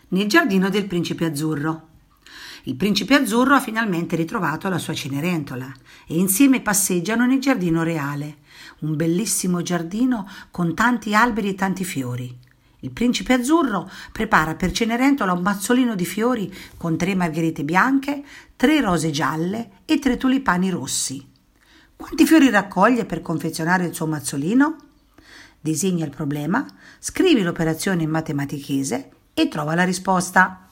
nel giardino del principe azzurro. Il principe azzurro ha finalmente ritrovato la sua Cenerentola e insieme passeggiano nel giardino reale, un bellissimo giardino con tanti alberi e tanti fiori. Il principe azzurro prepara per Cenerentola un mazzolino di fiori con 3 margherite bianche, 3 rose gialle e 3 tulipani rossi. Quanti fiori raccoglie per confezionare il suo mazzolino? Disegna il problema, scrivi l'operazione in matematichese e trova la risposta.